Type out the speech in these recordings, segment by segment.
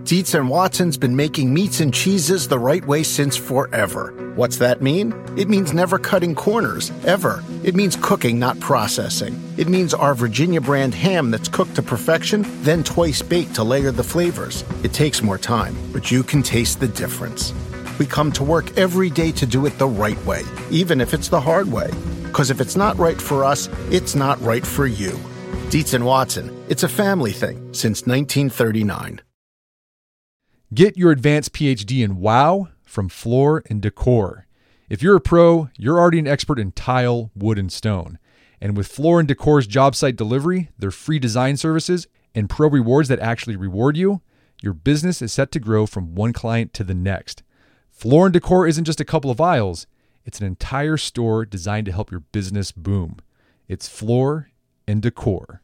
Dietz and Watson's been making meats and cheeses the right way since forever. What's that mean? It means never cutting corners, ever. It means cooking, not processing. It means our Virginia brand ham that's cooked to perfection, then twice baked to layer the flavors. It takes more time, but you can taste the difference. We come to work every day to do it the right way, even if it's the hard way. Because if it's not right for us, it's not right for you. Dietz and Watson, it's a family thing since 1939. Get your advanced PhD in WOW from Floor & Decor. If you're a pro, you're already an expert in tile, wood, and stone. And with Floor & Decor's job site delivery, their free design services, and pro rewards that actually reward you, your business is set to grow from one client to the next. Floor & Decor isn't just a couple of aisles. It's an entire store designed to help your business boom. It's Floor & Decor.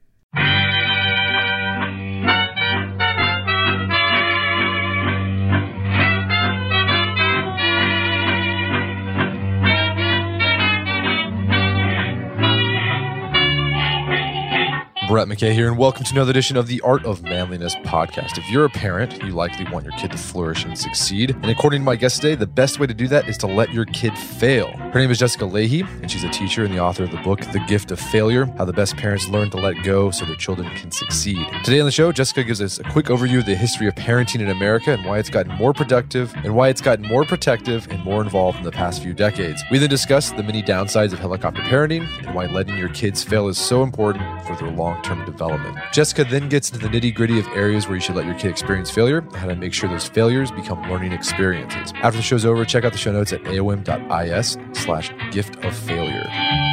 Brett McKay here, and welcome to another edition of the Art of Manliness podcast. If you're a parent, you likely want your kid to flourish and succeed. And according to my guest today, the best way to do that is to let your kid fail. Her name is Jessica Lahey, and she's a teacher and the author of the book, The Gift of Failure, How the Best Parents Learn to Let Go so their children can succeed. Today on the show, Jessica gives us a quick overview of the history of parenting in America and why it's gotten more productive and why it's gotten more protective and more involved in the past few decades. We then discuss the many downsides of helicopter parenting and why letting your kids fail is so important for their long-term development. Jessica then gets into the nitty-gritty of areas where you should let your kid experience failure and how to make sure those failures become learning experiences. After the show's over, check out the show notes at aom.is/giftoffailure.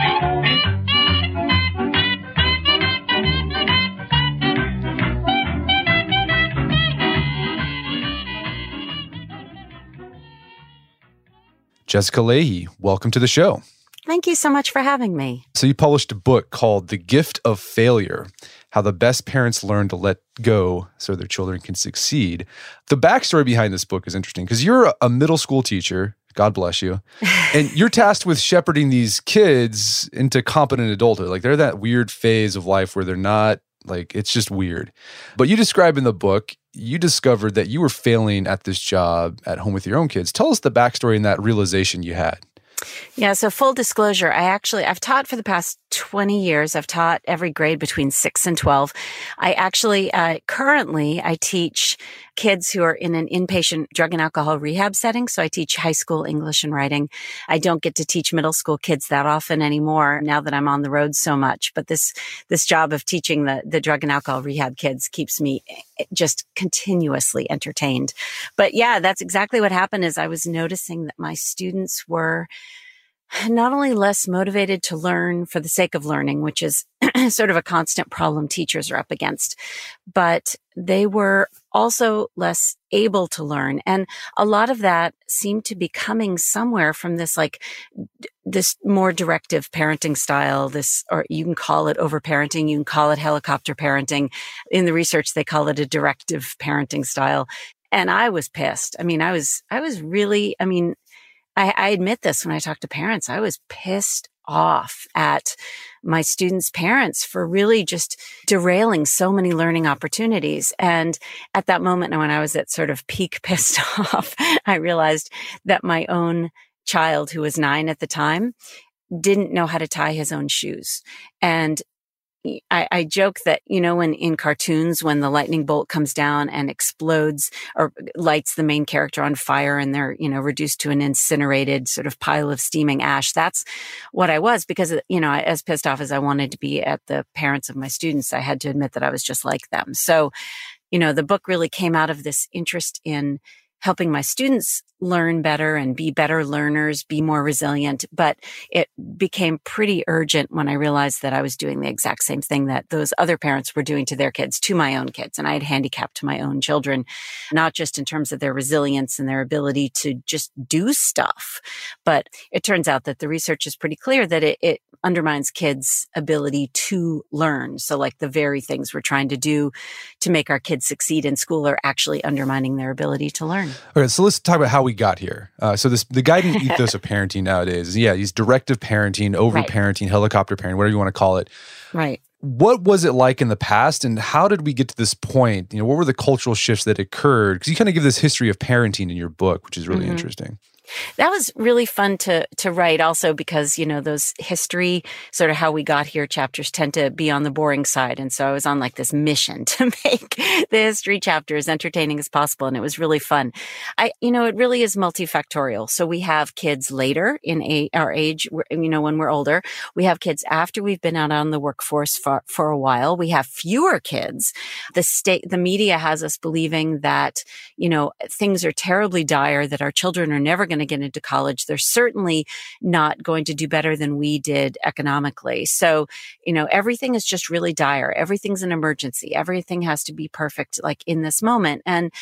Jessica Lahey, welcome to the show. Thank you so much for having me. So you published a book called The Gift of Failure, How the Best Parents Learn to Let Go so their children can succeed. The backstory behind this book is interesting because you're a middle school teacher, God bless you, and you're tasked with shepherding these kids into competent adulthood. Like they're that weird phase of life where they're not, like, it's just weird. But you describe in the book, you discovered that you were failing at this job at home with your own kids. Tell us the backstory and that realization you had. Yeah, so full disclosure, I've taught for the past 20 years. I've taught every grade between 6 and 12. I actually, currently, I teach kids who are in an inpatient drug and alcohol rehab setting. So I teach high school English and writing. I don't get to teach middle school kids that often anymore now that I'm on the road so much. But this job of teaching the drug and alcohol rehab kids keeps me just continuously entertained. But yeah, that's exactly what happened is I was noticing that my students were not only less motivated to learn for the sake of learning, which is sort of a constant problem teachers are up against, but they were also less able to learn. And a lot of that seemed to be coming somewhere from this, like this more directive parenting style, or you can call it overparenting, you can call it helicopter parenting. In the research, they call it a directive parenting style. And I was pissed. I mean, I was really, I admit this when I talk to parents, I was pissed off at my students' parents for really just derailing so many learning opportunities. And at that moment, when I was at sort of peak pissed off, I realized that my own child, who was 9 at the time, didn't know how to tie his own shoes. And I joke that, when in cartoons, when the lightning bolt comes down and explodes or lights the main character on fire and they're, reduced to an incinerated sort of pile of steaming ash, that's what I was because, as pissed off as I wanted to be at the parents of my students, I had to admit that I was just like them. So, the book really came out of this interest in helping my students learn better and be better learners, be more resilient. But it became pretty urgent when I realized that I was doing the exact same thing that those other parents were doing to their kids, to my own kids. And I had handicapped my own children, not just in terms of their resilience and their ability to just do stuff. But it turns out that the research is pretty clear that it undermines kids' ability to learn. So like the very things we're trying to do to make our kids succeed in school are actually undermining their ability to learn. Okay, so let's talk about how we got here. The guiding ethos of parenting nowadays is, these directive parenting, over-parenting, helicopter parenting, whatever you want to call it. Right. what was it like in the past, and how did we get to this point? What were the cultural shifts that occurred? Because you kind of give this history of parenting in your book, which is really interesting. That was really fun to write also because, those history, sort of how we got here chapters tend to be on the boring side. And so I was on like this mission to make the history chapter as entertaining as possible. And it was really fun. It really is multifactorial. So we have kids later in our age, when we're older. We have kids after we've been out on the workforce for a while. We have fewer kids. The media has us believing that, things are terribly dire, that our children are never going to get into college. They're certainly not going to do better than we did economically. So, everything is just really dire. Everything's an emergency. Everything has to be perfect, like in this moment. And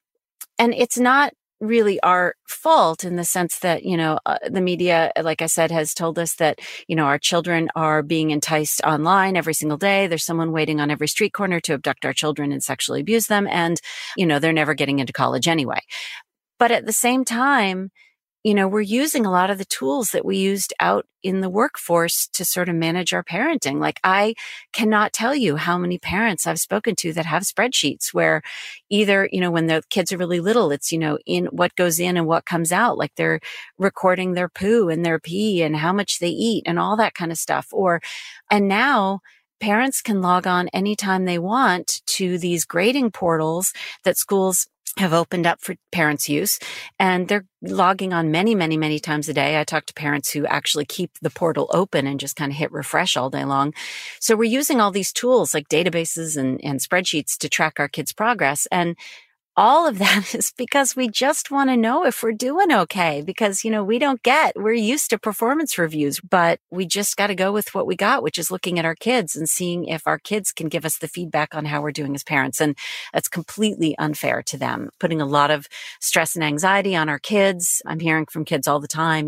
it's not really our fault in the sense that, the media, like I said, has told us that, our children are being enticed online every single day. There's someone waiting on every street corner to abduct our children and sexually abuse them. And, they're never getting into college anyway. But at the same time, we're using a lot of the tools that we used out in the workforce to sort of manage our parenting. Like, I cannot tell you how many parents I've spoken to that have spreadsheets where either, when the kids are really little, it's, in what goes in and what comes out. Like, they're recording their poo and their pee and how much they eat and all that kind of stuff. And now parents can log on anytime they want to these grading portals that schools have opened up for parents' use, and they're logging on many, many, many times a day. I talk to parents who actually keep the portal open and just kind of hit refresh all day long. So we're using all these tools like databases and spreadsheets to track our kids' progress. And all of that is because we just want to know if we're doing okay, because, we're used to performance reviews, but we just got to go with what we got, which is looking at our kids and seeing if our kids can give us the feedback on how we're doing as parents. And that's completely unfair to them, putting a lot of stress and anxiety on our kids. I'm hearing from kids all the time,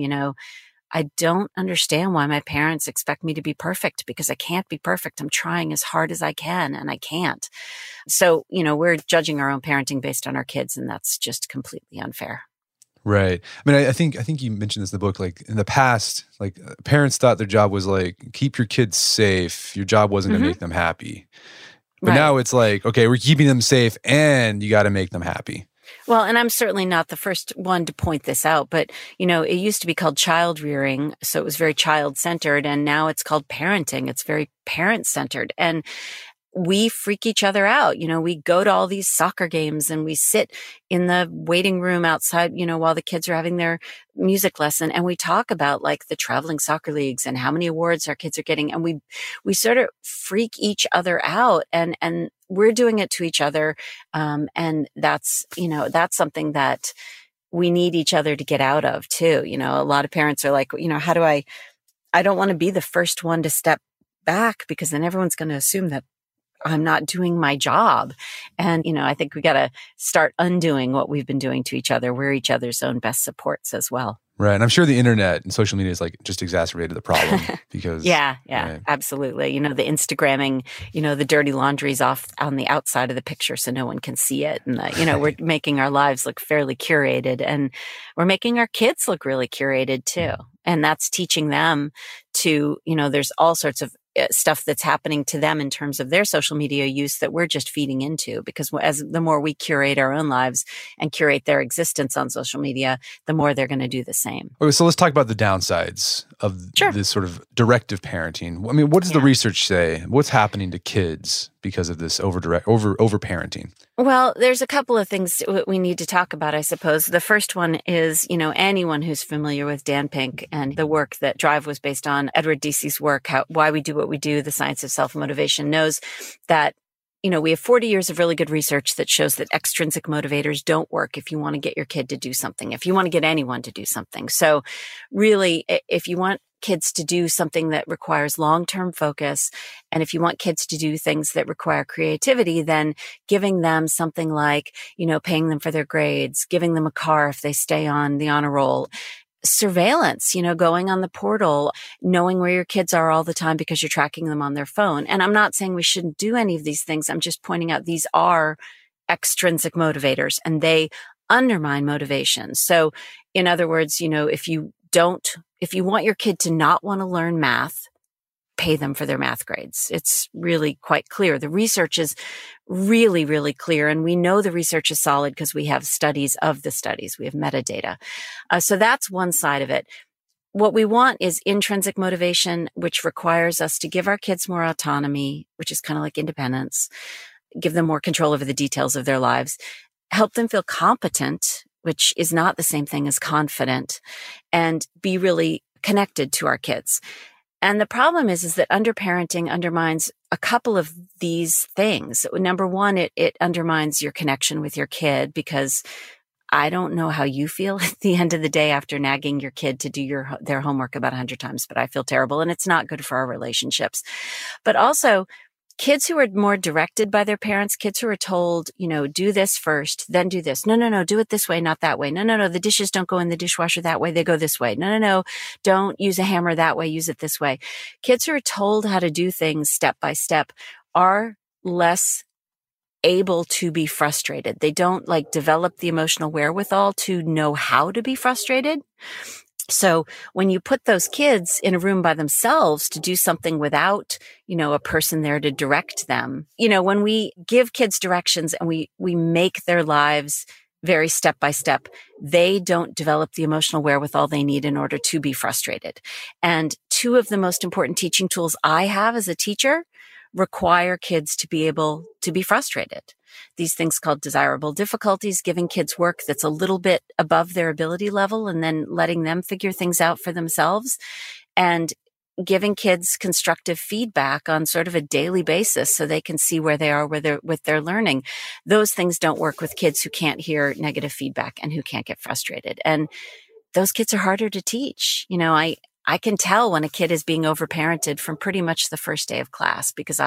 I don't understand why my parents expect me to be perfect, because I can't be perfect. I'm trying as hard as I can and I can't. So, we're judging our own parenting based on our kids, and that's just completely unfair. Right. I mean, I think you mentioned this in the book, like in the past, like parents thought their job was like, keep your kids safe. Your job wasn't to make them happy. But now it's like, okay, we're keeping them safe and you got to make them happy. Well, and I'm certainly not the first one to point this out, but, it used to be called child rearing. So it was very child centered, and now it's called parenting. It's very parent centered. And we freak each other out. We go to all these soccer games and we sit in the waiting room outside, while the kids are having their music lesson. And we talk about like the traveling soccer leagues and how many awards our kids are getting. And we sort of freak each other out, and we're doing it to each other. And that's something that we need each other to get out of too. A lot of parents are like, how do I don't want to be the first one to step back, because then everyone's going to assume that I'm not doing my job. And, I think we got to start undoing what we've been doing to each other. We're each other's own best supports as well. Right. And I'm sure the internet and social media is like just exacerbated the problem because. Yeah, absolutely. The Instagramming, the dirty laundry's off on the outside of the picture so no one can see it. And, we're making our lives look fairly curated, and we're making our kids look really curated too. And that's teaching them to, there's all sorts of stuff that's happening to them in terms of their social media use that we're just feeding into, because the more we curate our own lives and curate their existence on social media, the more they're going to do the same. Okay, so let's talk about the downsides of this sort of directive parenting. I mean, what does the research say? What's happening to kids because of this over parenting? Well, there's a couple of things we need to talk about, I suppose. The first one is, anyone who's familiar with Dan Pink and the work that Drive was based on, Edward Deci's work, why we do what we do, the science of self-motivation, knows that, we have 40 years of really good research that shows that extrinsic motivators don't work if you want to get your kid to do something, if you want to get anyone to do something. So really, if you want kids to do something that requires long-term focus, and if you want kids to do things that require creativity, then giving them something like, paying them for their grades, giving them a car if they stay on the honor roll, surveillance, going on the portal, knowing where your kids are all the time because you're tracking them on their phone. And I'm not saying we shouldn't do any of these things. I'm just pointing out these are extrinsic motivators and they undermine motivation. So in other words, if you want your kid to not want to learn math, pay them for their math grades. It's really quite clear. The research is really, really clear. And we know the research is solid because we have studies of the studies. We have metadata. So that's one side of it. What we want is intrinsic motivation, which requires us to give our kids more autonomy, which is kind of like independence, give them more control over the details of their lives, help them feel competent, which is not the same thing as confident, and be really connected to our kids. And the problem is that underparenting undermines a couple of these things. Number one, it undermines your connection with your kid, because I don't know how you feel at the end of the day after nagging your kid to do their homework about 100 times, but I feel terrible, and it's not good for our relationships. But also, kids who are more directed by their parents, kids who are told, do this first, then do this. No, do it this way, not that way. No, the dishes don't go in the dishwasher that way. They go this way. No, don't use a hammer that way. Use it this way. Kids who are told how to do things step by step are less able to be frustrated. They don't develop the emotional wherewithal to know how to be frustrated. So when you put those kids in a room by themselves to do something without, a person there to direct them, when we give kids directions and we make their lives very step by step, they don't develop the emotional wherewithal they need in order to be frustrated. And two of the most important teaching tools I have as a teacher require kids to be able to be frustrated. These things called desirable difficulties, giving kids work that's a little bit above their ability level and then letting them figure things out for themselves, and giving kids constructive feedback on sort of a daily basis so they can see where they are with their learning. Those things don't work with kids who can't hear negative feedback and who can't get frustrated. And those kids are harder to teach. I can tell when a kid is being overparented from pretty much the first day of class, because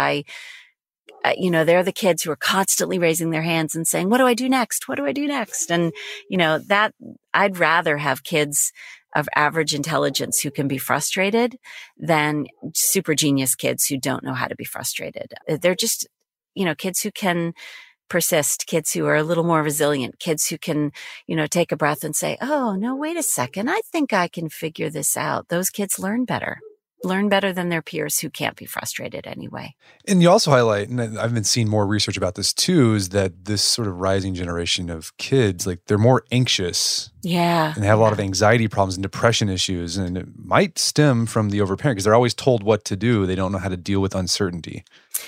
they're the kids who are constantly raising their hands and saying, what do I do next? What do I do next? And, that I'd rather have kids of average intelligence who can be frustrated than super genius kids who don't know how to be frustrated. They're just, kids who can persist, kids who are a little more resilient, kids who can, take a breath and say, oh, no, wait a second. I think I can figure this out. Those kids learn better than their peers who can't be frustrated anyway. And you also highlight, and I've been seeing more research about this too, is that this sort of rising generation of kids, they're more anxious. Yeah. And they have a lot of anxiety problems and depression issues. And it might stem from the overparent because they're always told what to do. They don't know how to deal with uncertainty.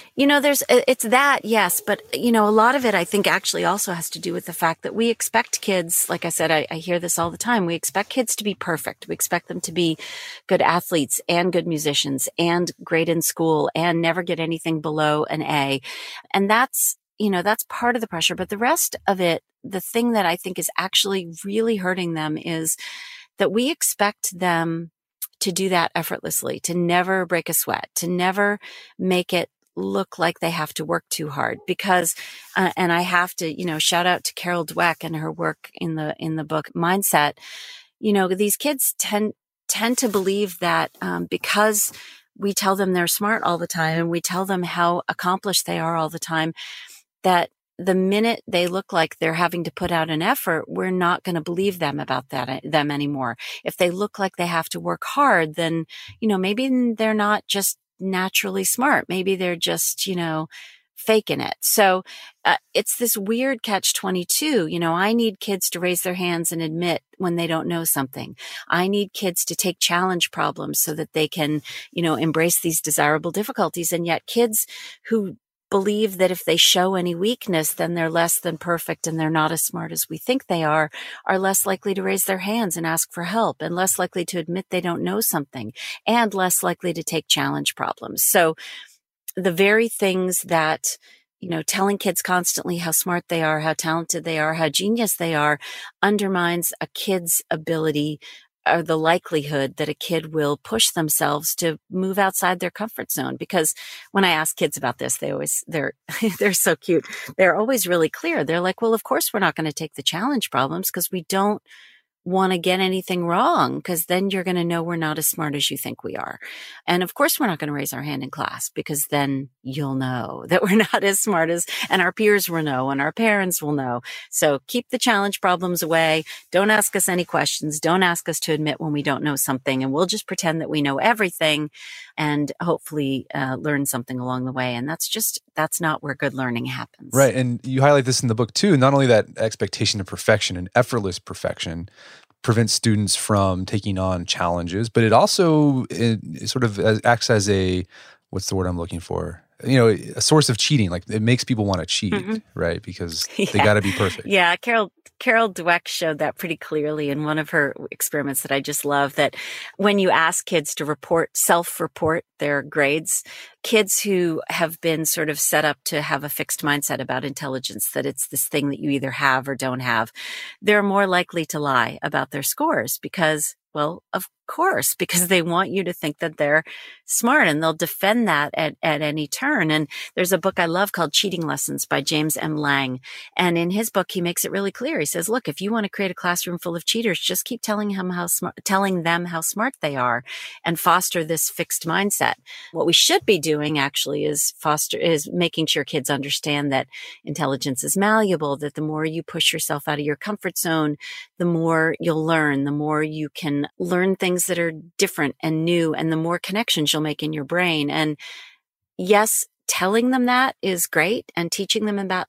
It's that, yes. But, a lot of it, I think, actually also has to do with the fact that we expect kids, like I said, I hear this all the time. We expect kids to be perfect. We expect them to be good athletes and good musicians and great in school and never get anything below an A. And that's part of the pressure. But the rest of it, the thing that I think is actually really hurting them is that we expect them to do that effortlessly, to never break a sweat, to never make it look like they have to work too hard. Because, and I have to, shout out to Carol Dweck and her work in the book Mindset. These kids tend to believe that because we tell them they're smart all the time and we tell them how accomplished they are all the time, that the minute they look like they're having to put out an effort, we're not going to believe them about them anymore. If they look like they have to work hard, then, maybe they're not just naturally smart. Maybe they're just, faking it. So it's this weird catch-22. I need kids to raise their hands and admit when they don't know something. I need kids to take challenge problems so that they can, embrace these desirable difficulties. And yet kids who believe that if they show any weakness, then they're less than perfect and they're not as smart as we think they are less likely to raise their hands and ask for help, and less likely to admit they don't know something, and less likely to take challenge problems. So the very things that, telling kids constantly how smart they are, how talented they are, how genius they are, undermines a kid's ability or the likelihood that a kid will push themselves to move outside their comfort zone. Because when I ask kids about this, they're so cute. They're always really clear. They're like, well, of course we're not going to take the challenge problems because we don't want to get anything wrong, because then you're going to know we're not as smart as you think we are. And of course, we're not going to raise our hand in class, because then you'll know that we're not as smart as, and our peers will know, and our parents will know. So keep the challenge problems away. Don't ask us any questions. Don't ask us to admit when we don't know something, and we'll just pretend that we know everything and hopefully learn something along the way. And that's not where good learning happens. Right. And you highlight this in the book too. Not only that expectation of perfection and effortless perfection prevents students from taking on challenges, but it also sort of acts as a, what's the word I'm looking for? A source of cheating. Like, it makes people want to cheat, right? Because they got to be perfect. Yeah. Carol Dweck showed that pretty clearly in one of her experiments that I just love, that when you ask kids to self-report their grades, kids who have been sort of set up to have a fixed mindset about intelligence, that it's this thing that you either have or don't have, they're more likely to lie about their scores because, well, of course, because they want you to think that they're smart, and they'll defend that at any turn. And there's a book I love called Cheating Lessons by James M. Lang. And in his book, he makes it really clear. He says, look, if you want to create a classroom full of cheaters, just keep telling them how smart they are, and foster this fixed mindset. What we should be doing actually is making sure kids understand that intelligence is malleable, that the more you push yourself out of your comfort zone, the more you'll learn, the more you can learn things that are different and new, and the more connections you'll make in your brain. And yes, telling them that is great, and teaching them about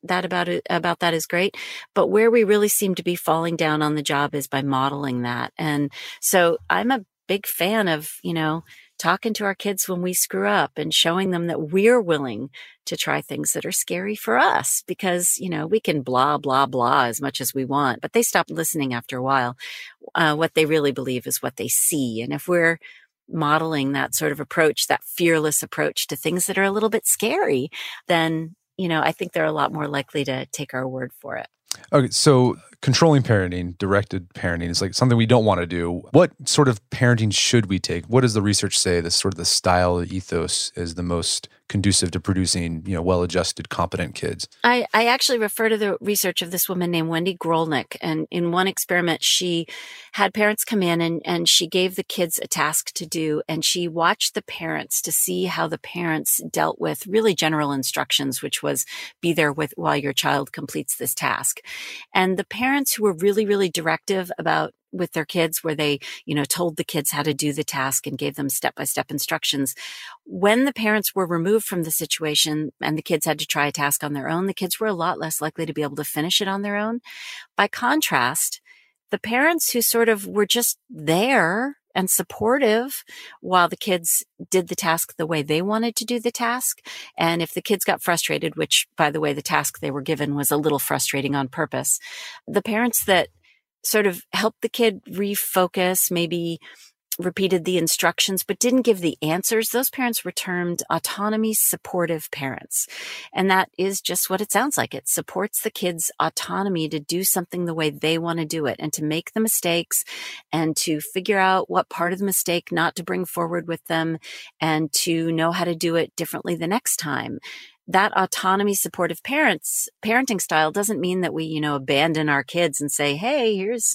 that is great. But where we really seem to be falling down on the job is by modeling that. And so I'm a big fan of, talking to our kids when we screw up and showing them that we're willing to try things that are scary for us, because, we can blah, blah, blah as much as we want, but they stop listening after a while. What they really believe is what they see. And if we're modeling that sort of approach, that fearless approach to things that are a little bit scary, then, I think they're a lot more likely to take our word for it. Okay, so controlling parenting, directed parenting is like something we don't want to do. What sort of parenting should we take? What does the research say this sort of the style, the ethos is the most conducive to producing, well-adjusted, competent kids? I actually refer to the research of this woman named Wendy Grolnick. And in one experiment, she had parents come in and she gave the kids a task to do. And she watched the parents to see how the parents dealt with really general instructions, which was be there while your child completes this task. And the parents who were really, really directive with their kids, where they, told the kids how to do the task and gave them step-by-step instructions. When the parents were removed from the situation and the kids had to try a task on their own, the kids were a lot less likely to be able to finish it on their own. By contrast, the parents who sort of were just there and supportive while the kids did the task the way they wanted to do the task. And if the kids got frustrated, which, by the way, the task they were given was a little frustrating on purpose, the parents that sort of helped the kid refocus, maybe repeated the instructions, but didn't give the answers, those parents were termed autonomy supportive parents. And that is just what it sounds like. It supports the kids' autonomy to do something the way they want to do it, and to make the mistakes, and to figure out what part of the mistake not to bring forward with them, and to know how to do it differently the next time. That autonomy supportive parenting style doesn't mean that we, abandon our kids and say, hey, here's,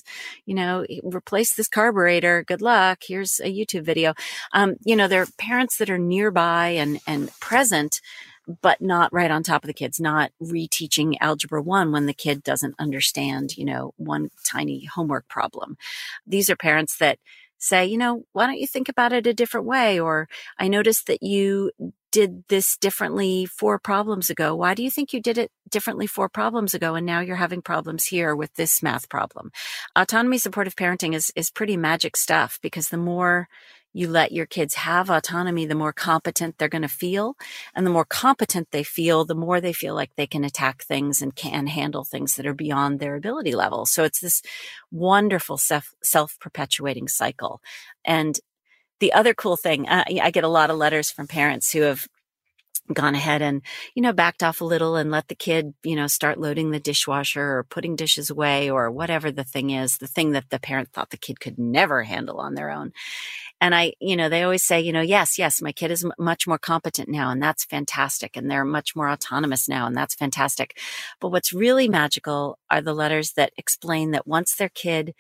replace this carburetor. Good luck. Here's a YouTube video. There are parents that are nearby and present, but not right on top of the kids, not reteaching Algebra 1 when the kid doesn't understand, one tiny homework problem. These are parents that say, why don't you think about it a different way? Or I noticed that you did this differently 4 problems ago. Why do you think you did it differently 4 problems ago? And now you're having problems here with this math problem. Autonomy supportive parenting is pretty magic stuff, because the more you let your kids have autonomy, the more competent they're going to feel. And the more competent they feel, the more they feel like they can attack things and can handle things that are beyond their ability level. So it's this wonderful self-perpetuating cycle. And the other cool thing, I get a lot of letters from parents who have gone ahead and, backed off a little and let the kid, start loading the dishwasher or putting dishes away or whatever the thing is, the thing that the parent thought the kid could never handle on their own. And they always say, yes, my kid is much more competent now, and that's fantastic. And they're much more autonomous now, and that's fantastic. But what's really magical are the letters that explain that once their kid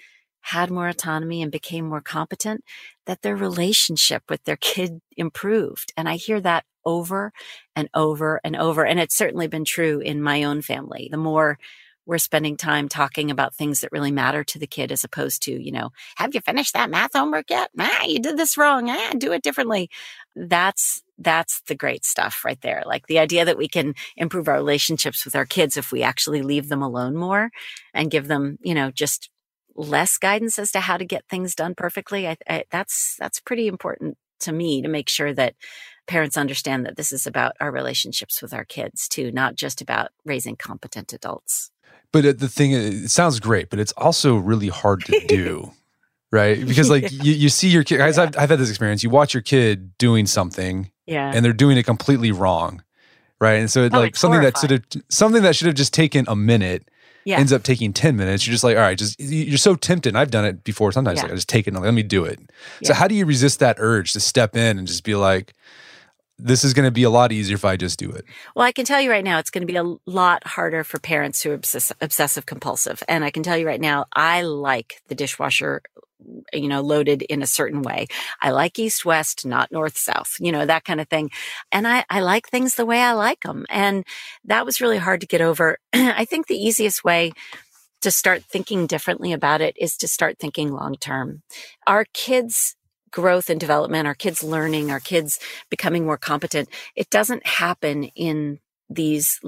had more autonomy and became more competent, that their relationship with their kid improved. And I hear that over and over and over. And it's certainly been true in my own family. The more we're spending time talking about things that really matter to the kid, as opposed to, have you finished that math homework yet? You did this wrong. Do it differently. That's the great stuff right there. Like the idea that we can improve our relationships with our kids if we actually leave them alone more and give them, just less guidance as to how to get things done perfectly. That's pretty important to me, to make sure that parents understand that this is about our relationships with our kids too, not just about raising competent adults. But the thing is, it sounds great, but it's also really hard to do, right? Because like you see your kid, guys, I've had this experience. You watch your kid doing something, and they're doing it completely wrong, right? And so something that should have just taken a minute ends up taking 10 minutes. You're just like, all right, you're so tempted. And I've done it before. Sometimes I just take it and let me do it. So how do you resist that urge to step in and just be like, this is going to be a lot easier if I just do it? Well, I can tell you right now, it's going to be a lot harder for parents who are obsessive compulsive. And I can tell you right now, I like the dishwasher, loaded in a certain way. I like east-west, not north-south, that kind of thing. And I like things the way I like them. And that was really hard to get over. I think the easiest way to start thinking differently about it is to start thinking long-term. Our kids' growth and development, our kids learning, our kids becoming more competent, it doesn't happen in these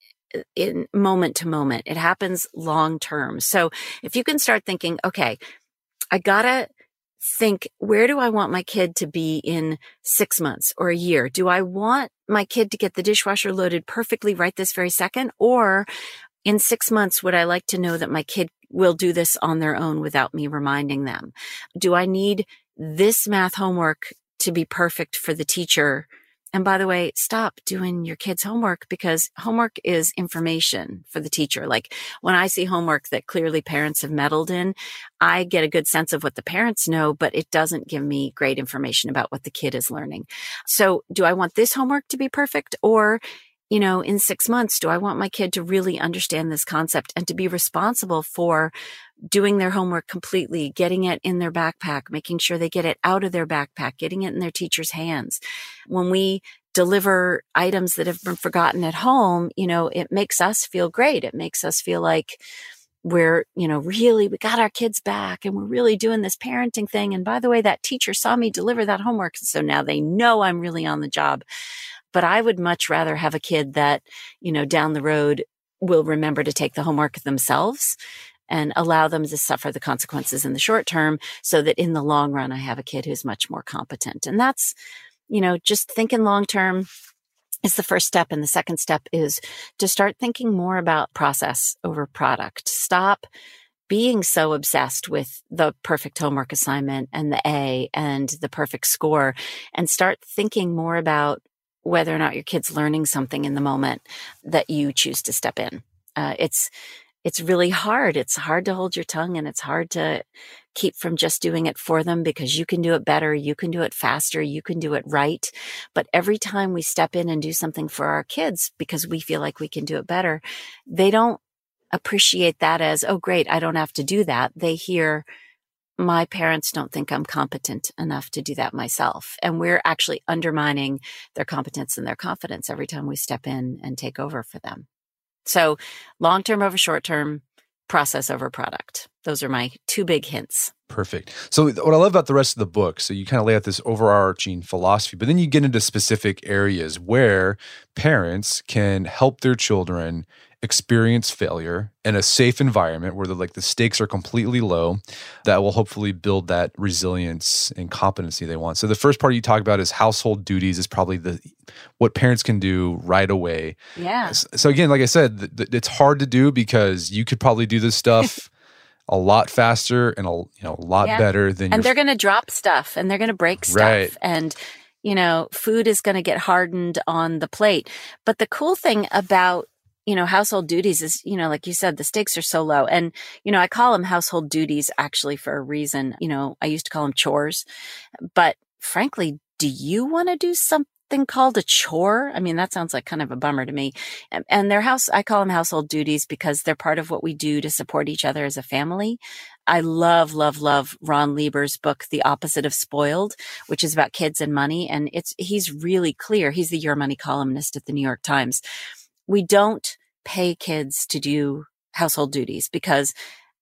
in moment to moment. It happens long term. So if you can start thinking, okay, I gotta think, where do I want my kid to be in 6 months or a year? Do I want my kid to get the dishwasher loaded perfectly right this very second? Or in 6 months, would I like to know that my kid will do this on their own without me reminding them? Do I need this math homework to be perfect for the teacher? And by the way, stop doing your kids' homework, because homework is information for the teacher. Like when I see homework that clearly parents have meddled in, I get a good sense of what the parents know, but it doesn't give me great information about what the kid is learning. So do I want this homework to be perfect? Or in 6 months, do I want my kid to really understand this concept and to be responsible for doing their homework completely, getting it in their backpack, making sure they get it out of their backpack, getting it in their teacher's hands? When we deliver items that have been forgotten at home, it makes us feel great. It makes us feel like we're, really, we got our kids back and we're really doing this parenting thing. And by the way, that teacher saw me deliver that homework. So now they know I'm really on the job. But I would much rather have a kid that, down the road will remember to take the homework themselves and allow them to suffer the consequences in the short term, so that in the long run, I have a kid who's much more competent. And that's, just thinking long term is the first step. And the second step is to start thinking more about process over product. Stop being so obsessed with the perfect homework assignment and the A and the perfect score, and start thinking more about whether or not your kid's learning something in the moment that you choose to step in. It's really hard. It's hard to hold your tongue, and it's hard to keep from just doing it for them, because you can do it better. You can do it faster. You can do it right. But every time we step in and do something for our kids because we feel like we can do it better, they don't appreciate that as, oh, great, I don't have to do that. They hear, my parents don't think I'm competent enough to do that myself. And we're actually undermining their competence and their confidence every time we step in and take over for them. So long-term over short-term, process over product. Those are my two big hints. Perfect. So what I love about the rest of the book, so you kind of lay out this overarching philosophy, but then you get into specific areas where parents can help their children experience failure in a safe environment where the stakes are completely low, that will hopefully build that resilience and competency they want. So the first part you talk about is household duties is probably what parents can do right away. Yeah. So again, like I said, it's hard to do because you could probably do this stuff a lot faster and a lot better than. And they're going to drop stuff and they're going to break stuff. Right. And food is going to get hardened on the plate. But the cool thing about household duties is, like you said, the stakes are so low. And, I call them household duties actually for a reason. I used to call them chores. But frankly, do you want to do something something called a chore. I mean, that sounds like kind of a bummer to me. And I call them household duties because they're part of what we do to support each other as a family. I love, love, love Ron Lieber's book, The Opposite of Spoiled, which is about kids and money. And he's really clear. He's the Your Money columnist at the New York Times. We don't pay kids to do household duties because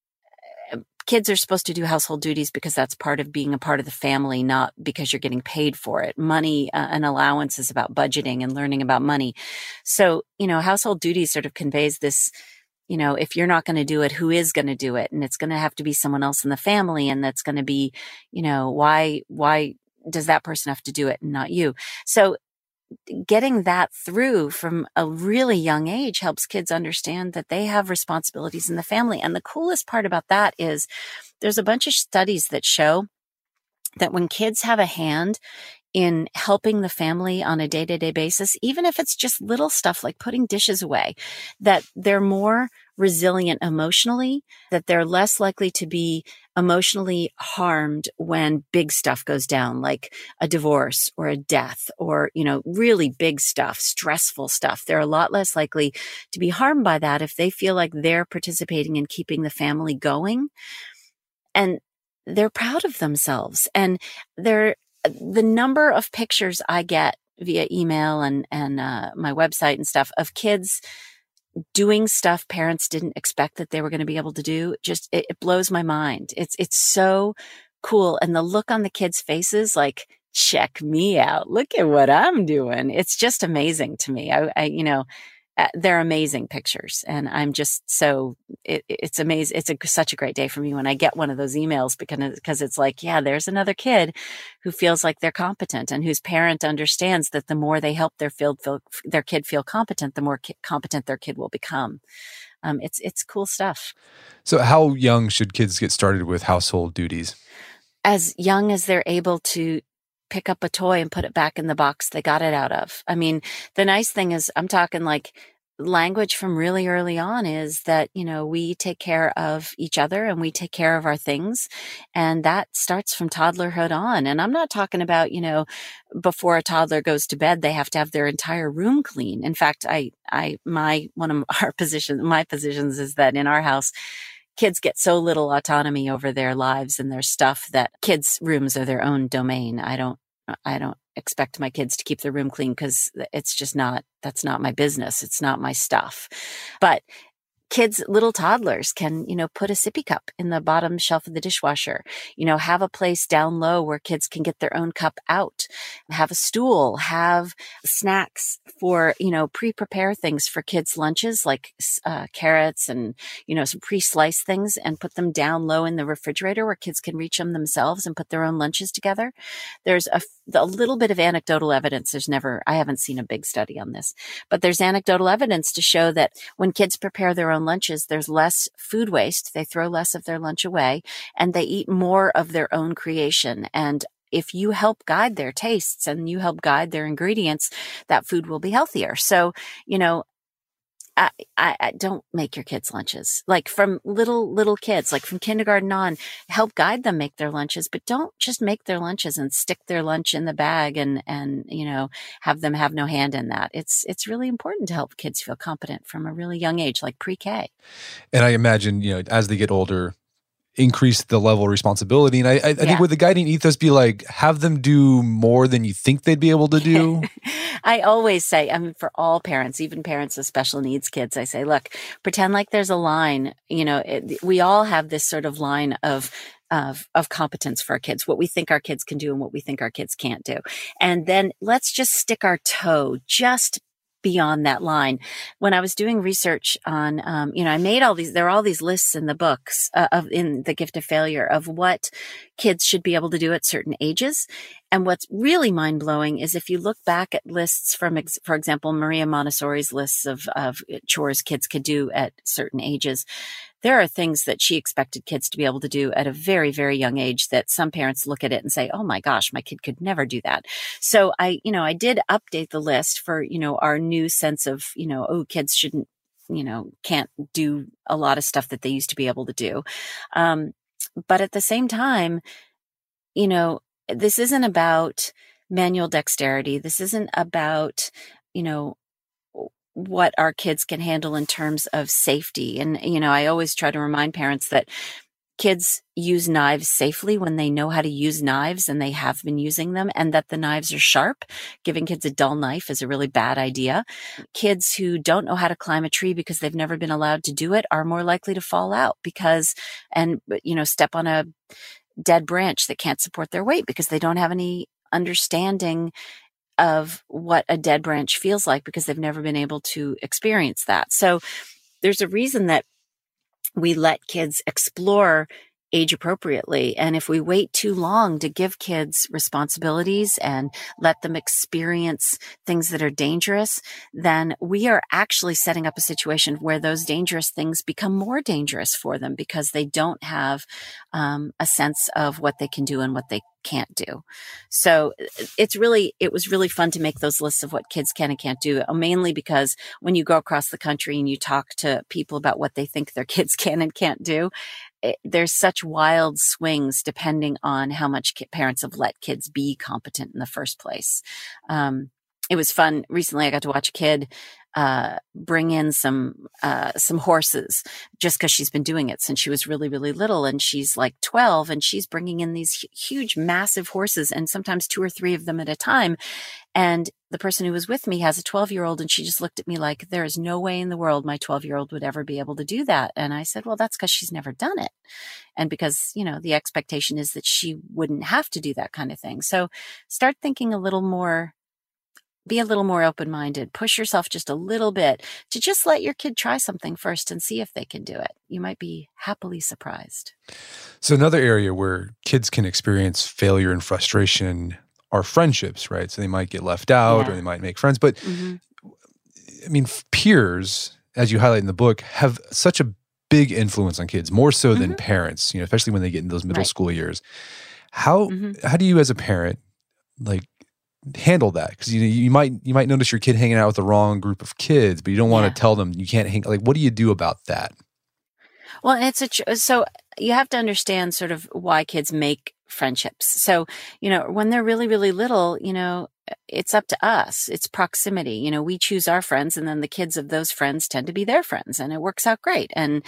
kids are supposed to do household duties because that's part of being a part of the family, not because you're getting paid for it. Money, an allowance is about budgeting and learning about money. So, household duties sort of conveys this, if you're not going to do it, who is going to do it? And it's going to have to be someone else in the family. And that's going to be, why does that person have to do it and not you? So getting that through from a really young age helps kids understand that they have responsibilities in the family. And the coolest part about that is there's a bunch of studies that show that when kids have a hand in helping the family on a day-to-day basis, even if it's just little stuff like putting dishes away, that they're more resilient emotionally, that they're less likely to be emotionally harmed when big stuff goes down, like a divorce or a death or, really big stuff, stressful stuff. They're a lot less likely to be harmed by that if they feel like they're participating in keeping the family going. And they're proud of themselves. And the number of pictures I get via email and my website and stuff of kids doing stuff parents didn't expect that they were going to be able to do, just it blows my mind. It's so cool. And the look on the kids' faces, like, check me out. Look at what I'm doing. It's just amazing to me. They're amazing pictures. And I'm just it's amazing. It's such a great day for me when I get one of those emails because it's like, yeah, there's another kid who feels like they're competent and whose parent understands that the more they help their kid feel competent, the more competent their kid will become. It's cool stuff. So how young should kids get started with household duties? As young as they're able to pick up a toy and put it back in the box they got it out of. I mean, the nice thing is I'm talking like language from really early on is that, we take care of each other and we take care of our things. And that starts from toddlerhood on. And I'm not talking about, before a toddler goes to bed, they have to have their entire room clean. In fact, my positions is that in our house, kids get so little autonomy over their lives and their stuff that kids' rooms are their own domain. I don't expect my kids to keep their room clean because that's not my business. It's not my stuff. But kids, little toddlers can, put a sippy cup in the bottom shelf of the dishwasher, have a place down low where kids can get their own cup out, have a stool, have snacks for, pre-prepare things for kids' lunches like carrots and, some pre-sliced things and put them down low in the refrigerator where kids can reach them themselves and put their own lunches together. There's a little bit of anecdotal evidence. I haven't seen a big study on this, but there's anecdotal evidence to show that when kids prepare their own lunches, there's less food waste. They throw less of their lunch away and they eat more of their own creation. And if you help guide their tastes and you help guide their ingredients, that food will be healthier. So, I don't make your kids' lunches. Like from little kids, like from kindergarten on, help guide them make their lunches, but don't just make their lunches and stick their lunch in the bag and have them have no hand in that. It's really important to help kids feel competent from a really young age, like pre-K. And I imagine, as they get older, increase the level of responsibility. And I think with the guiding ethos be like, have them do more than you think they'd be able to do. I always say, for all parents, even parents of special needs kids, I say, look, pretend like there's a line, we all have this sort of line of competence for our kids, what we think our kids can do and what we think our kids can't do. And then let's just stick our toe just beyond that line. When I was doing research on, I made there are all these lists in the books in The Gift of Failure of what kids should be able to do at certain ages. And what's really mind blowing is if you look back at lists from, for example, Maria Montessori's lists of chores kids could do at certain ages. There are things that she expected kids to be able to do at a very, very young age that some parents look at it and say, oh my gosh, my kid could never do that. So I did update the list for, our new sense of, kids shouldn't, can't do a lot of stuff that they used to be able to do. But at the same time, this isn't about manual dexterity. This isn't about, you know, what our kids can handle in terms of safety. And, I always try to remind parents that kids use knives safely when they know how to use knives and they have been using them, and that the knives are sharp. Giving kids a dull knife is a really bad idea. Kids who don't know how to climb a tree because they've never been allowed to do it are more likely to fall out step on a dead branch that can't support their weight because they don't have any understanding of what a dead branch feels like because they've never been able to experience that. So there's a reason that we let kids explore age appropriately. And if we wait too long to give kids responsibilities and let them experience things that are dangerous, then we are actually setting up a situation where those dangerous things become more dangerous for them because they don't have a sense of what they can do and what they can't do. So it was really fun to make those lists of what kids can and can't do, mainly because when you go across the country and you talk to people about what they think their kids can and can't do, there's such wild swings depending on how much parents have let kids be competent in the first place. It was fun. Recently, I got to watch a kid bring in some horses just because she's been doing it since she was really, really little. And she's like 12 and she's bringing in these huge, massive horses and sometimes 2 or 3 of them at a time. And the person who was with me has a 12-year-old and she just looked at me like, there is no way in the world my 12-year-old would ever be able to do that. And I said, well, that's because she's never done it. And because, the expectation is that she wouldn't have to do that kind of thing. So start thinking be a little more open-minded, push yourself just a little bit to just let your kid try something first and see if they can do it. You might be happily surprised. So another area where kids can experience failure and frustration are friendships, right? So they might get left out or they might make friends. But peers, as you highlight in the book, have such a big influence on kids, more so than parents, especially when they get in those middle school years. How do you as a parent, handle that? Because you might notice your kid hanging out with the wrong group of kids, but you don't want to tell them you can't hang. What do you do about that? Well, so you have to understand sort of why kids make friendships. So when they're really, really little, it's up to us. It's proximity. We choose our friends, and then the kids of those friends tend to be their friends, and it works out great. And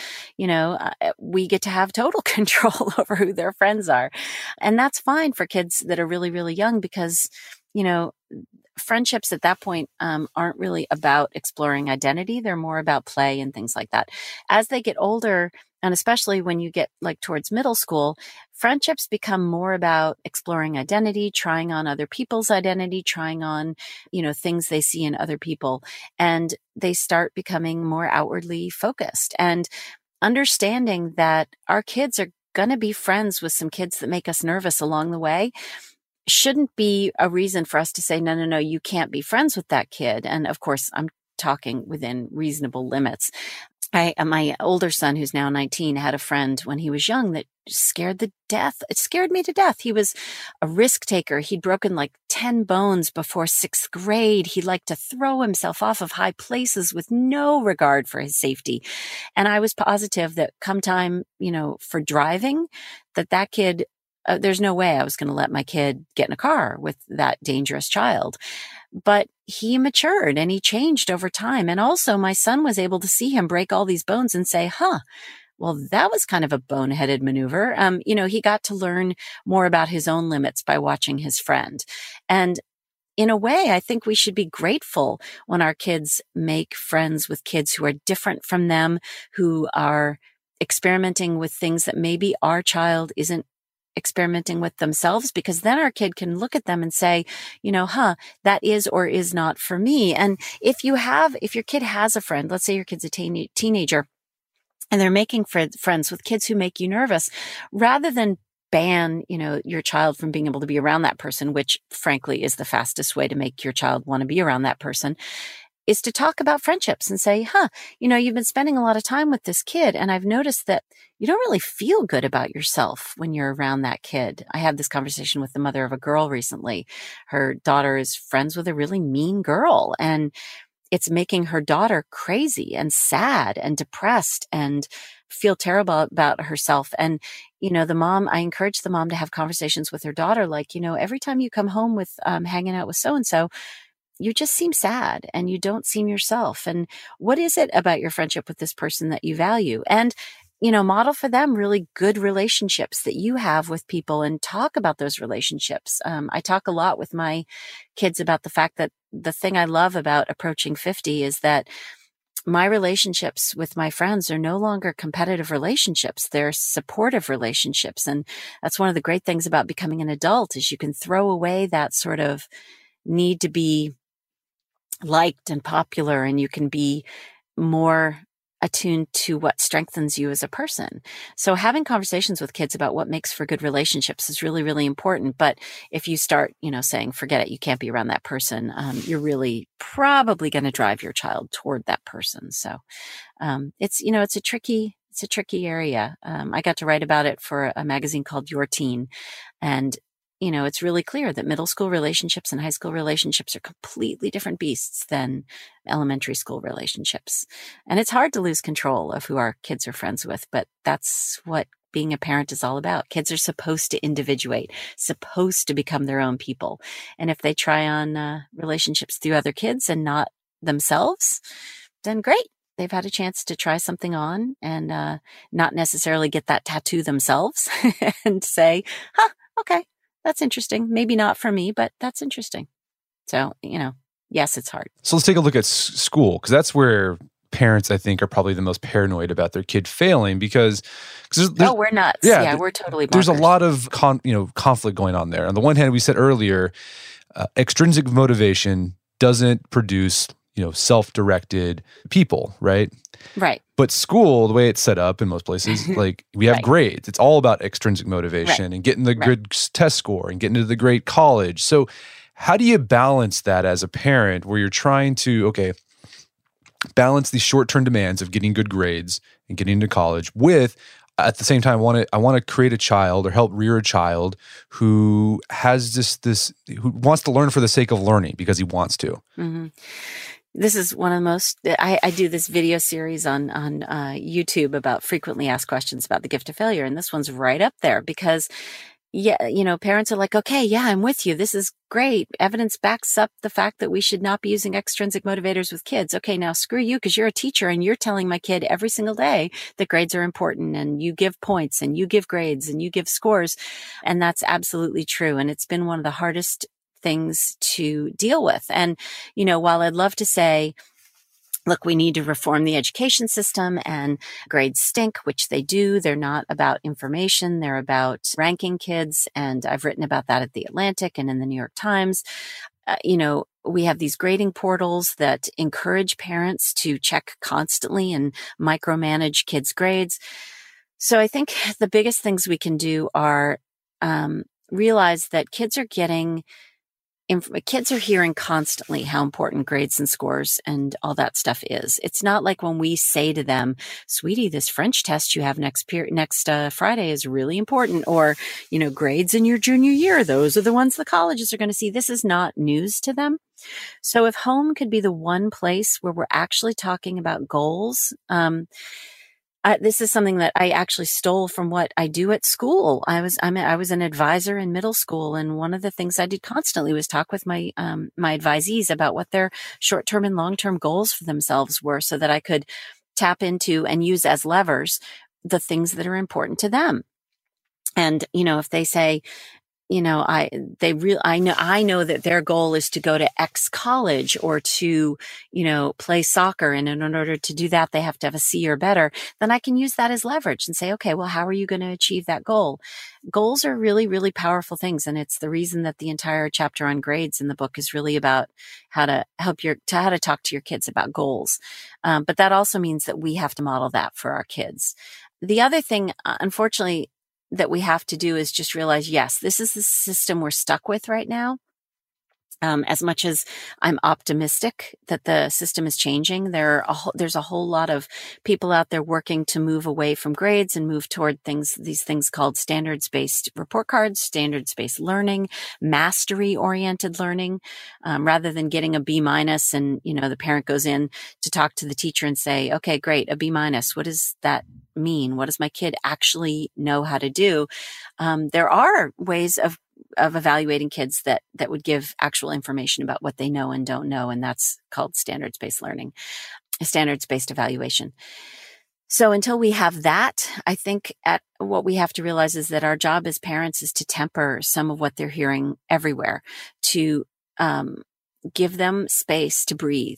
we get to have total control over who their friends are, and that's fine for kids that are really, really young because friendships at that point aren't really about exploring identity. They're more about play and things like that. As they get older, and especially when you get towards middle school, friendships become more about exploring identity, trying on other people's identity, trying on, things they see in other people. And they start becoming more outwardly focused and understanding that our kids are going to be friends with some kids that make us nervous along the way. Shouldn't be a reason for us to say, no, you can't be friends with that kid. And of course, I'm talking within reasonable limits. My older son, who's now 19, had a friend when he was young that scared me to death. He was a risk taker. He'd broken 10 bones before 6th grade. He liked to throw himself off of high places with no regard for his safety. And I was positive that come time, for driving, that kid, there's no way I was going to let my kid get in a car with that dangerous child. But he matured and he changed over time. And also my son was able to see him break all these bones and say, well, that was kind of a boneheaded maneuver. He got to learn more about his own limits by watching his friend. And in a way, I think we should be grateful when our kids make friends with kids who are different from them, who are experimenting with things that maybe our child isn't experimenting with themselves, because then our kid can look at them and say, that is or is not for me. And if your kid has a friend, let's say your kid's a teenager and they're making friends with kids who make you nervous, rather than ban, your child from being able to be around that person, which frankly is the fastest way to make your child want to be around that person, is to talk about friendships and say, you've been spending a lot of time with this kid, and I've noticed that you don't really feel good about yourself when you're around that kid. I had this conversation with the mother of a girl recently. Her daughter is friends with a really mean girl, and it's making her daughter crazy and sad and depressed and feel terrible about herself. And, the mom, I encourage the mom to have conversations with her daughter. Like, every time you come home with, hanging out with so-and-so, you just seem sad and you don't seem yourself. And what is it about your friendship with this person that you value? And, model for them really good relationships that you have with people and talk about those relationships. I talk a lot with my kids about the fact that the thing I love about approaching 50 is that my relationships with my friends are no longer competitive relationships. They're supportive relationships. And that's one of the great things about becoming an adult is you can throw away that sort of need to be liked and popular, and you can be more attuned to what strengthens you as a person. So having conversations with kids about what makes for good relationships is really, really important. But if you start, saying, forget it, you can't be around that person, you're really probably going to drive your child toward that person. So it's a tricky area. I got to write about it for a magazine called Your Teen. And it's really clear that middle school relationships and high school relationships are completely different beasts than elementary school relationships. And it's hard to lose control of who our kids are friends with, but that's what being a parent is all about. Kids are supposed to individuate, supposed to become their own people. And if they try on relationships through other kids and not themselves, then great. They've had a chance to try something on and not necessarily get that tattoo themselves and say, okay. That's interesting. Maybe not for me, but that's interesting. So, yes, it's hard. So let's take a look at school, because that's where parents, I think, are probably the most paranoid about their kid failing because we're nuts. Yeah, we're totally bonkers. There's a lot of conflict going on there. On the one hand, we said earlier, extrinsic motivation doesn't produce self-directed people, right? Right. But school, the way it's set up in most places, like we have grades. It's all about extrinsic motivation and getting the good test score and getting into the great college. So how do you balance that as a parent where you're trying to, balance these short-term demands of getting good grades and getting into college with, at the same time, I want to create a child or help rear a child who has this who wants to learn for the sake of learning because he wants to. Mm-hmm. This is one of the most, I do this video series on YouTube about frequently asked questions about the gift of failure. And this one's right up there because, parents are like, okay, yeah, I'm with you. This is great. Evidence backs up the fact that we should not be using extrinsic motivators with kids. Okay, now screw you because you're a teacher and you're telling my kid every single day that grades are important and you give points and you give grades and you give scores. And that's absolutely true. And it's been one of the hardest things to deal with. And, while I'd love to say, look, we need to reform the education system and grades stink, which they do. They're not about information. They're about ranking kids. And I've written about that at The Atlantic and in the New York Times. We have these grading portals that encourage parents to check constantly and micromanage kids' grades. So I think the biggest things we can do are realize that kids are hearing constantly how important grades and scores and all that stuff is. It's not like when we say to them, sweetie, this French test you have next Friday is really important, or, grades in your junior year, those are the ones the colleges are going to see. This is not news to them. So if home could be the one place where we're actually talking about goals, this is something that I actually stole from what I do at school. I was an advisor in middle school, and one of the things I did constantly was talk with my advisees about what their short-term and long-term goals for themselves were, so that I could tap into and use as levers the things that are important to them. And if they say, I know that their goal is to go to X college or to, play soccer. And in order to do that, they have to have a C or better. Then I can use that as leverage and say, okay, well, how are you going to achieve that goal? Goals are really, really powerful things. And it's the reason that the entire chapter on grades in the book is really about how to talk to your kids about goals. But that also means that we have to model that for our kids. The other thing, unfortunately, that we have to do is just realize, yes, this is the system we're stuck with right now. As much as I'm optimistic that the system is changing, there's a whole lot of people out there working to move away from grades and move toward these things called standards-based report cards, standards-based learning, mastery-oriented learning, rather than getting a B- and, the parent goes in to talk to the teacher and say, okay, great, a B-. What does that mean? What does my kid actually know how to do? There are ways of evaluating kids that would give actual information about what they know and don't know. And that's called standards-based learning, standards-based evaluation. So until we have that, I think what we have to realize is that our job as parents is to temper some of what they're hearing everywhere, to give them space to breathe,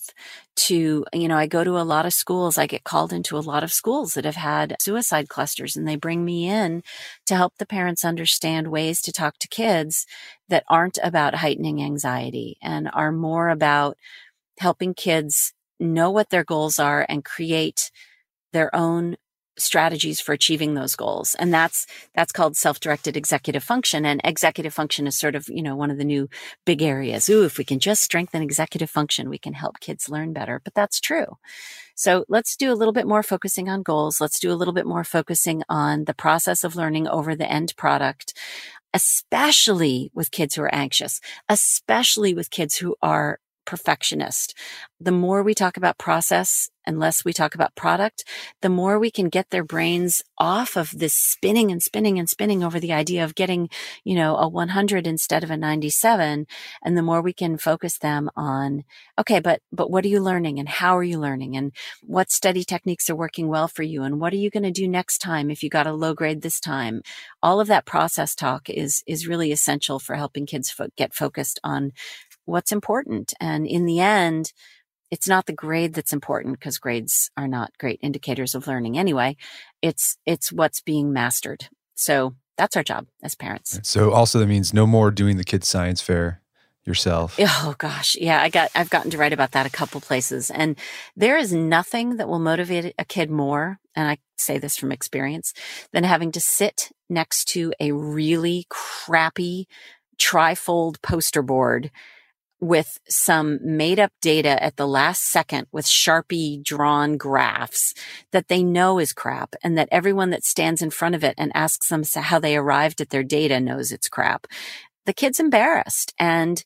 I go to a lot of schools. I get called into a lot of schools that have had suicide clusters, and they bring me in to help the parents understand ways to talk to kids that aren't about heightening anxiety and are more about helping kids know what their goals are and create their own strategies for achieving those goals. And that's called self-directed executive function. And executive function is sort of, one of the new big areas. Ooh, if we can just strengthen executive function, we can help kids learn better. But that's true. So let's do a little bit more focusing on goals. Let's do a little bit more focusing on the process of learning over the end product, especially with kids who are anxious, especially with kids who are perfectionist. The more we talk about process and less we talk about product, the more we can get their brains off of this spinning and spinning and spinning over the idea of getting, a 100 instead of a 97. And the more we can focus them on, okay, but what are you learning and how are you learning and what study techniques are working well for you? And what are you going to do next time if you got a low grade this time? All of that process talk is really essential for helping kids get focused on what's important. And in the end, it's not the grade that's important, because grades are not great indicators of learning anyway. It's what's being mastered. So that's our job as parents. So also that means no more doing the kids' science fair yourself. Oh gosh. Yeah. I've gotten to write about that a couple places, and there is nothing that will motivate a kid more, and I say this from experience, than having to sit next to a really crappy trifold poster board with some made up data at the last second with Sharpie drawn graphs that they know is crap, and that everyone that stands in front of it and asks them how they arrived at their data knows it's crap. The kid's embarrassed. And,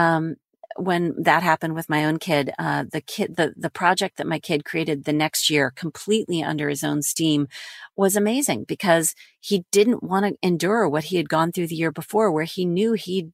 when that happened with my own kid, the project that my kid created the next year completely under his own steam was amazing, because he didn't want to endure what he had gone through the year before, where he knew he'd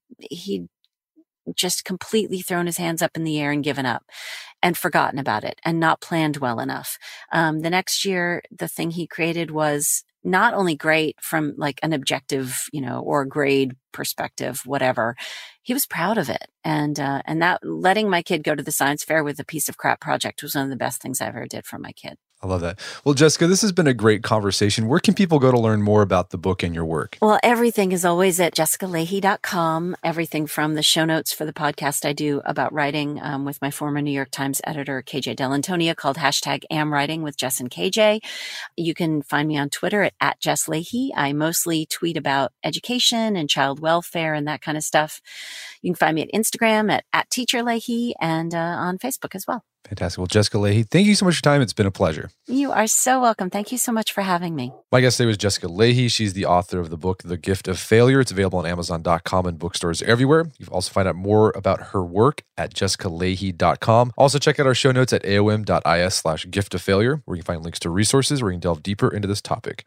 just completely thrown his hands up in the air and given up and forgotten about it and not planned well enough. The next year, the thing he created was not only great from like an objective, or grade perspective, whatever. He was proud of it. And that letting my kid go to the science fair with a piece of crap project was one of the best things I ever did for my kid. I love that. Well, Jessica, this has been a great conversation. Where can people go to learn more about the book and your work? Well, everything is always at jessicaleahy.com. Everything from the show notes for the podcast I do about writing with my former New York Times editor, KJ Dell'Antonia, called #AmWriting with Jess and KJ. You can find me on Twitter at Jess Leahy. I mostly tweet about education and child welfare and that kind of stuff. You can find me at Instagram at Teacher Leahy, and on Facebook as well. Fantastic. Well, Jessica Leahy, thank you so much for your time. It's been a pleasure. You are so welcome. Thank you so much for having me. My guest today was Jessica Leahy. She's the author of the book, The Gift of Failure. It's available on Amazon.com and bookstores everywhere. You can also find out more about her work at jessicaleahy.com. Also, check out our show notes at aom.is/giftoffailure, where you can find links to resources where you can delve deeper into this topic.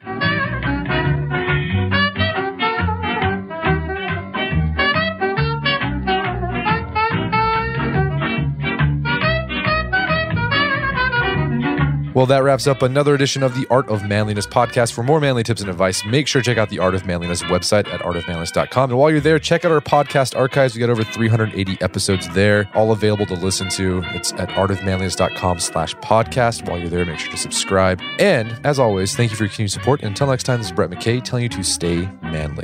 Well, that wraps up another edition of the Art of Manliness podcast. For more manly tips and advice, make sure to check out the Art of Manliness website at artofmanliness.com. And while you're there, check out our podcast archives. We got over 380 episodes there, all available to listen to. It's at artofmanliness.com/podcast. While you're there, make sure to subscribe. And as always, thank you for your continued support. And until next time, this is Brett McKay telling you to stay manly.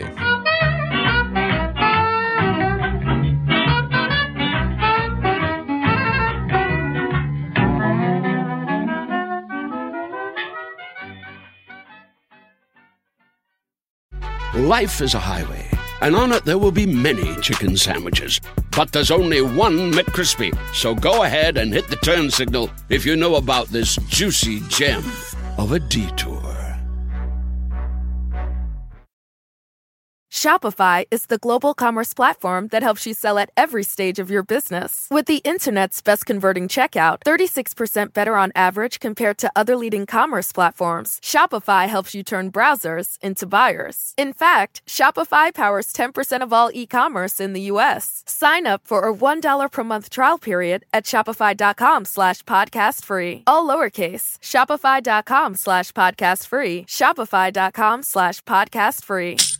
Life is a highway, and on it there will be many chicken sandwiches. But there's only one McCrispy. So go ahead and hit the turn signal if you know about this juicy gem of a detour. Shopify is the global commerce platform that helps you sell at every stage of your business. With the internet's best converting checkout, 36% better on average compared to other leading commerce platforms, Shopify helps you turn browsers into buyers. In fact, Shopify powers 10% of all e-commerce in the U.S. Sign up for a $1 per month trial period at shopify.com/podcast free. All lowercase, shopify.com/podcast free, shopify.com/podcast free.